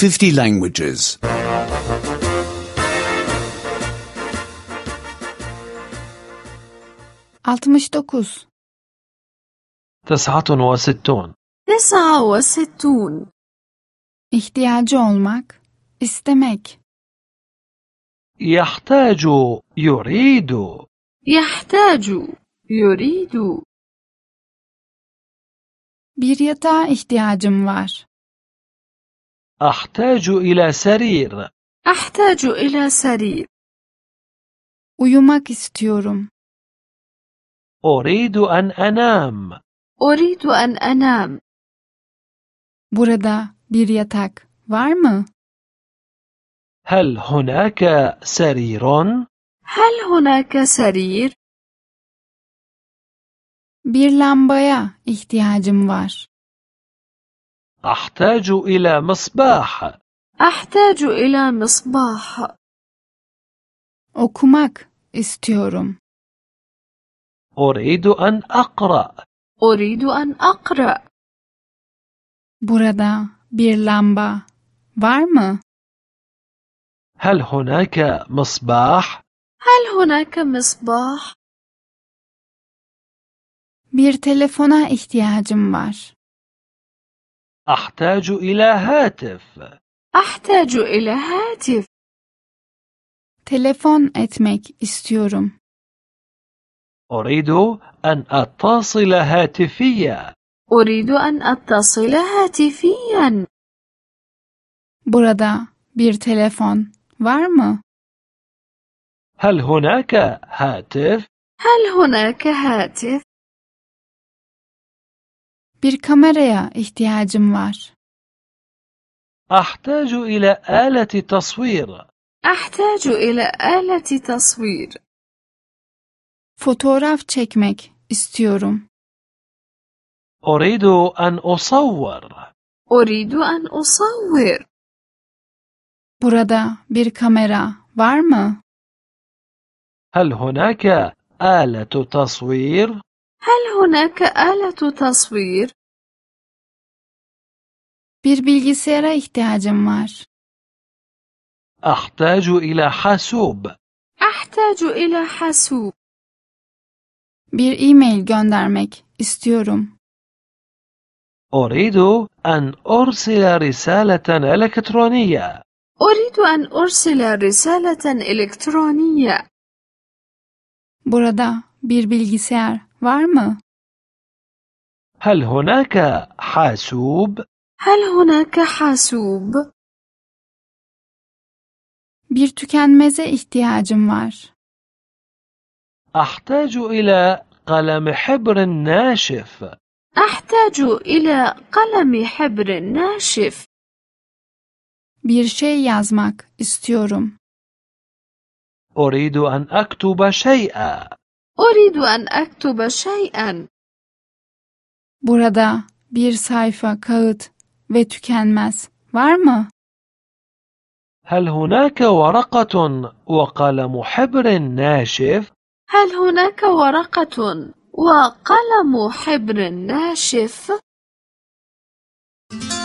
50 languages. 69 69 İhtiyacı olmak, istemek. يحتاج يريد يريد Bir yatağa ihtiyacım var. أحتاج إلى سرير أحتاج إلى سرير Uyumak istiyorum. أريد أن أنام أريد أن أنام Burada bir yatak var mı? هل هناك سرير؟ هل هناك سرير؟ Bir lambaya ihtiyacım var. أحتاج إلى مصباح أحتاج إلى مصباح Okumak istiyorum. أريد أن أقرأ أريد أن أقرأ Burada bir lamba var mı? هل هناك مصباح؟ هل هناك مصباح؟ Bir telefona ihtiyacım var. أحتاج إلى هاتف أحتاج إلى هاتف Telefon etmek istiyorum. أريد أن أتصل هاتفيا أريد أن أتصل هاتفيا Burada bir telefon var mı? هل هناك هاتف؟ هل هناك هاتف؟ Bir kameraya ihtiyacım var. أحتاج إلى آلة تصوير أحتاج إلى آلة تصوير Fotoğraf çekmek istiyorum. أريد أن أصور أريد أن أصور Burada bir kamera var mı? هل هناك آلة تصوير؟ هل هناك آلة تصوير؟ Bir bilgisayara ihtiyacım var. أحتاج إلى حاسوب أحتاج إلى حاسوب Bir e-mail göndermek istiyorum. أريد أن أرسل رسالة إلكترونية أريد أن أرسل رسالة إلكترونية Burada bir bilgisayar var mı? هل هناك حاسوب؟ هل هناك حاسوب؟ Bir tükenmeze ihtiyacım var. أحتاج إلى قلم حبر ناشف أحتاج إلى قلم حبر ناشف Bir şey yazmak istiyorum. أريد أن أكتب شيئا أريد أن أكتب شيئا Burada bir sayfa kağıt ve tükenmez var mı? هل هناك ورقة وقلم حبر ناشف؟ هل هناك ورقة وقلم حبر ناشف؟